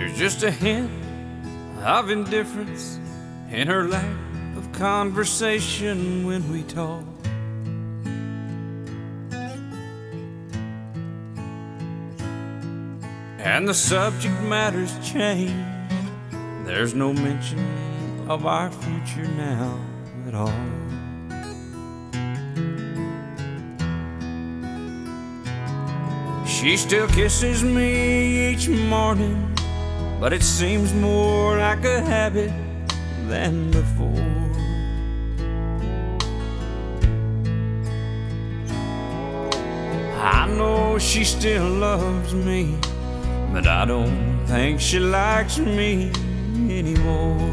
There's just a hint of indifference in her lack of conversation when we talk. And the subject matter's changed. There's no mention of our future now at all. She still kisses me each morning, but it seems more like a habit than before. I know she still loves me, but I don't think she likes me anymore.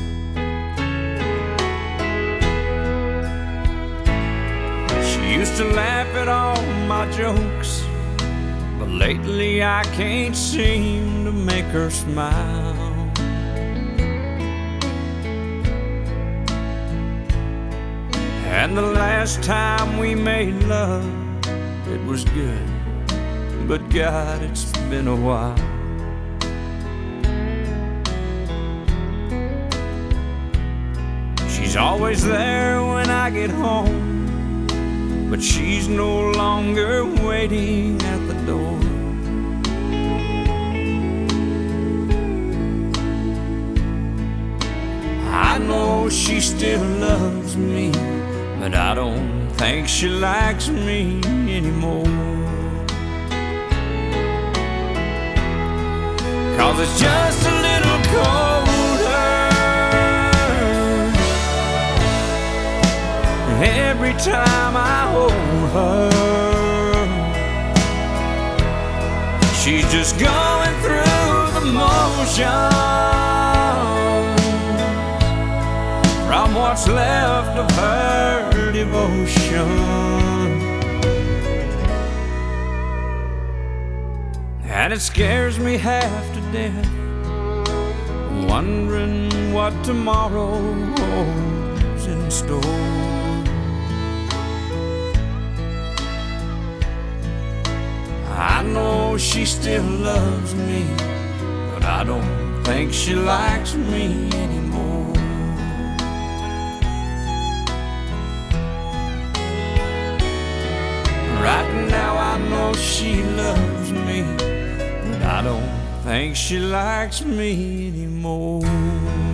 She used to laugh at all my jokes, but lately I can't seem to make her smile. And the last time we made love, it was good, but God, it's been a while. She's always there when I get home, but she's no longer waiting at the door. I know she still loves me, but I don't think she likes me anymore. 'Cause it's just a little colder every time I hold her. She's just going through the motions from what's left of her devotion. And it scares me half to death, wondering what tomorrow holds in store. I know she still loves me, but I don't think she likes me anymore. Right now I know she loves me, but I don't think she likes me anymore.